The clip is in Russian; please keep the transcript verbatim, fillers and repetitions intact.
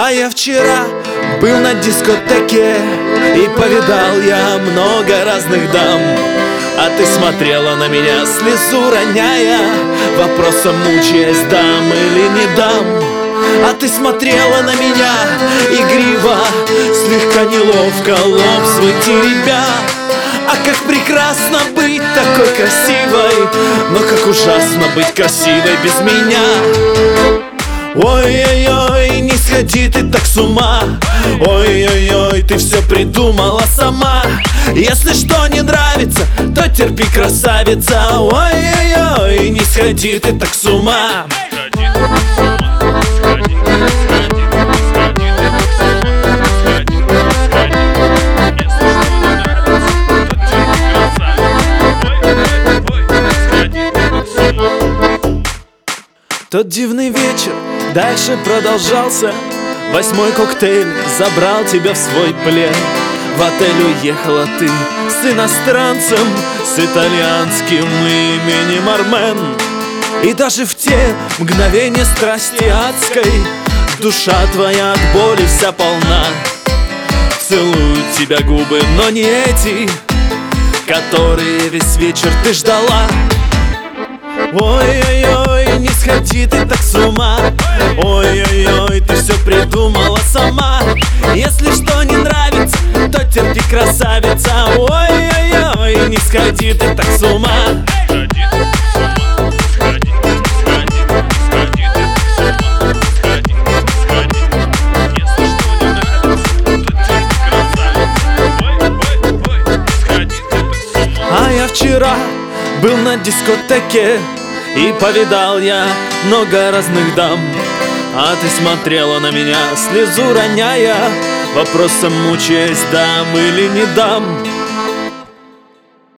А я вчера был на дискотеке и повидал я много разных дам. А ты смотрела на меня, слезу роняя, вопросом мучаясь, дам или не дам. А ты смотрела на меня игриво, слегка неловко, лоб свой теребя. А как прекрасно быть такой красивой, но как ужасно быть красивой без меня. Ой-ой-ой, не сходи ты так с ума. Ой-ой-ой, ты все придумала сама. Если что не нравится, то терпи, красавица. Ой-ой-ой, не сходи ты так с ума. Тот дивный вечер дальше продолжался. Восьмой коктейль забрал тебя в свой плен. В отель уехала ты с иностранцем, с итальянским именем Армен. И даже в те мгновения страсти адской душа твоя от боли вся полна. Целуют тебя губы, но не эти, которые весь вечер ты ждала. Ой-ой-ой, не сходи ты так с ума. Ой-ой-ой, ты все придумала сама. Если что не нравится, то терпи, красавица. Ой-ой-ой, не сходи ты так с ума. А я вчера был на дискотеке и повидал я много разных дам. А ты смотрела на меня, слезу роняя, вопросом мучаясь, дам или не дам.